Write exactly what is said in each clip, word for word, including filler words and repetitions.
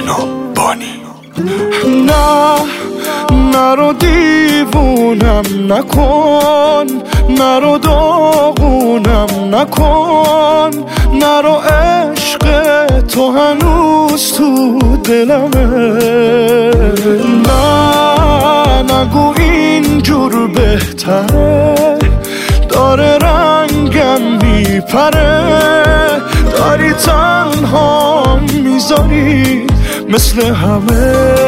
بنابانی. نه نرو دیوونم نکن، نرو داغونم نکن، نرو عشق تو هنوز تو دلمه. نه نگو اینجور بهتره، داره رنگم میپره، داری تنها میذاری مثل همه.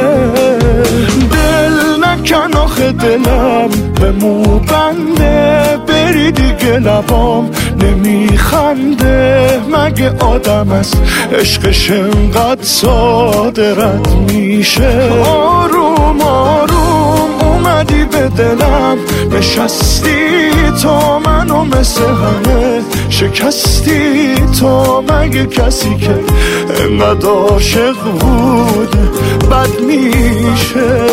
دل نکن آخه دلم به مو بنده، بری دیگه لبام نمیخنده. مگه آدم است عشقش انقدر ساده رد میشه؟ آروم آروم اومدی به دلم نشستی، تو منو مثل همه شکستی. تو مگه کسی که انقدر عاشق بود بد میشه؟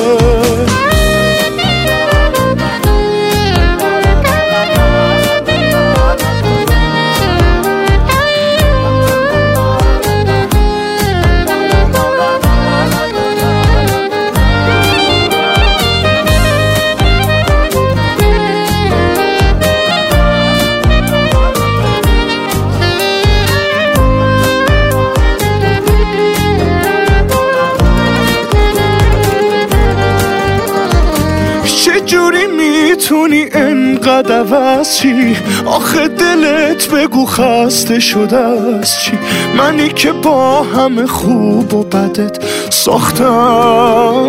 چجوری میتونی انقدر عوض چی؟ آخه دلت بگو خسته شده از چی؟ منی که با همه خوب و بدت ساختم.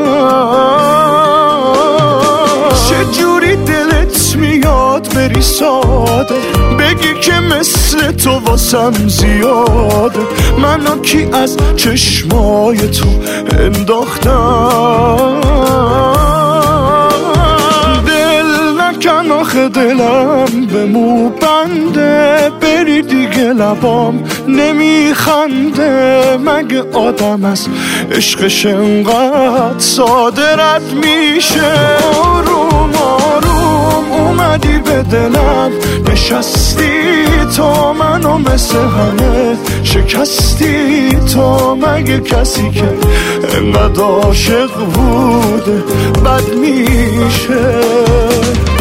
چجوری دلت میاد بری ساده، بگی که مثل تو واسم زیاده. منو کی از چشمای تو انداختم؟ کن آخه دلم به مو بنده، بری دیگه لبام نمیخنده. مگه آدم است عشقش انقدر ساده رد میشه؟ آروم آروم اومدی به دلم نشستی، تو منو مثل همه شکستی. تو مگه کسی که انقدر عاشق بود بد میشه؟